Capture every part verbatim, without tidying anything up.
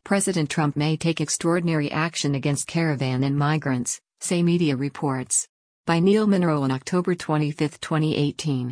President Trump may take extraordinary action against caravan and migrants, say media reports. By Neil Munro on October twenty-fifth, twenty eighteen.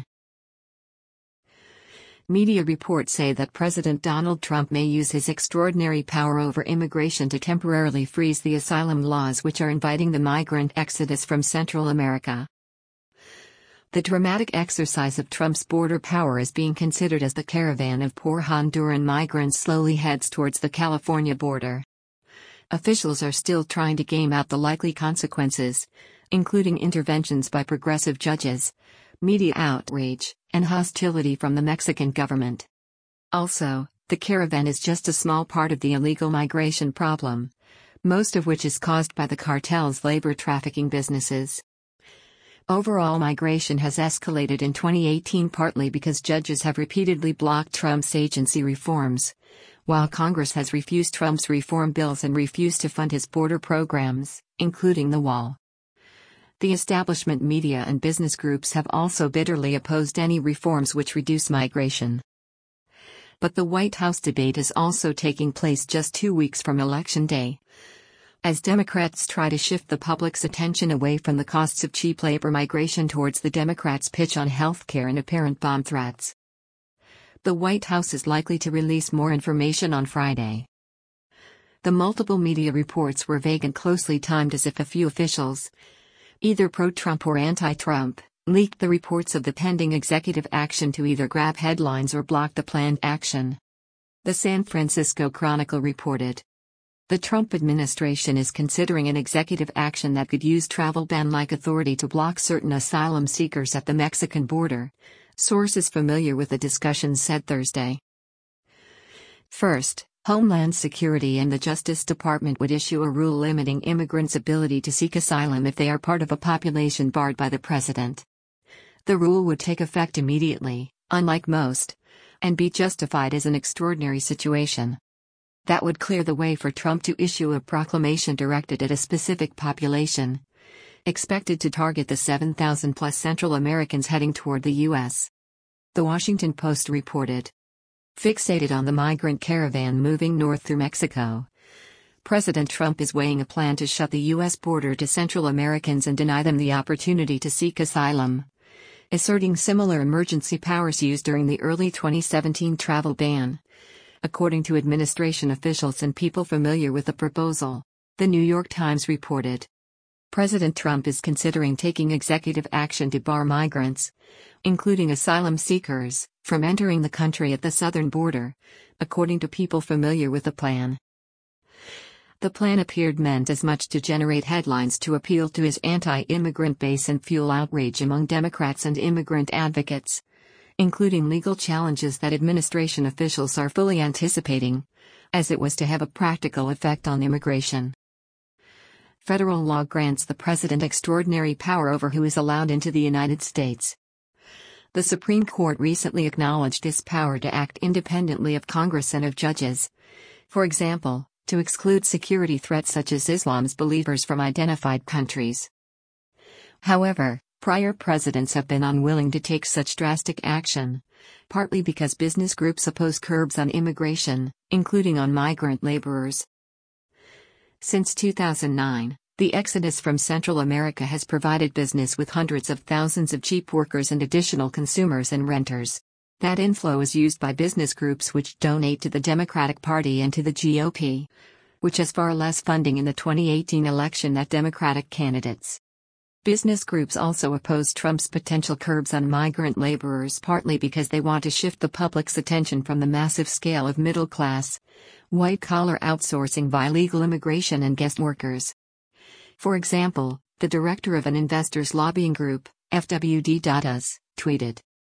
Media reports say that President Donald Trump may use his extraordinary power over immigration to temporarily freeze the asylum laws which are inviting the migrant exodus from Central America. The dramatic exercise of Trump's border power is being considered as the caravan of poor Honduran migrants slowly heads towards the California border. Officials are still trying to game out the likely consequences, including interventions by progressive judges, media outrage, and hostility from the Mexican government. Also, the caravan is just a small part of the illegal migration problem, most of which is caused by the cartel's labor trafficking businesses. Overall migration has escalated in twenty eighteen partly because judges have repeatedly blocked Trump's agency reforms, while Congress has refused Trump's reform bills and refused to fund his border programs, including the wall. The establishment media and business groups have also bitterly opposed any reforms which reduce migration. But the White House debate is also taking place just two weeks from Election Day, as Democrats try to shift the public's attention away from the costs of cheap labor migration towards the Democrats' pitch on health care and apparent bomb threats. The White House is likely to release more information on Friday. The multiple media reports were vague and closely timed, as if a few officials, either pro-Trump or anti-Trump, leaked the reports of the pending executive action to either grab headlines or block the planned action. The San Francisco Chronicle reported, the Trump administration is considering an executive action that could use travel ban-like authority to block certain asylum seekers at the Mexican border, sources familiar with the discussions said Thursday. First, Homeland Security and the Justice Department would issue a rule limiting immigrants' ability to seek asylum if they are part of a population barred by the president. The rule would take effect immediately, unlike most, and be justified as an extraordinary situation. That would clear the way for Trump to issue a proclamation directed at a specific population, expected to target the seven thousand plus Central Americans heading toward the U S. The Washington Post reported. Fixated on the migrant caravan moving north through Mexico, President Trump is weighing a plan to shut the U S border to Central Americans and deny them the opportunity to seek asylum, asserting similar emergency powers used during the early twenty seventeen travel ban, according to administration officials and people familiar with the proposal, The New York Times reported. President Trump is considering taking executive action to bar migrants, including asylum seekers, from entering the country at the southern border, according to people familiar with the plan. The plan appeared meant as much to generate headlines to appeal to his anti-immigrant base and fuel outrage among Democrats and immigrant advocates, including legal challenges that administration officials are fully anticipating, as it was to have a practical effect on immigration. Federal law grants the president extraordinary power over who is allowed into the United States. The Supreme Court recently acknowledged this power to act independently of Congress and of judges, for example, to exclude security threats such as Islam's believers from identified countries. However, prior presidents have been unwilling to take such drastic action, partly because business groups oppose curbs on immigration, including on migrant laborers. Since two thousand nine, the exodus from Central America has provided business with hundreds of thousands of cheap workers and additional consumers and renters. That inflow is used by business groups which donate to the Democratic Party and to the G O P, which has far less funding in the twenty eighteen election than Democratic candidates. Business groups also oppose Trump's potential curbs on migrant laborers partly because they want to shift the public's attention from the massive scale of middle-class, white-collar outsourcing by illegal immigration and guest workers. For example, the director of an investors lobbying group, F W D U S, tweeted,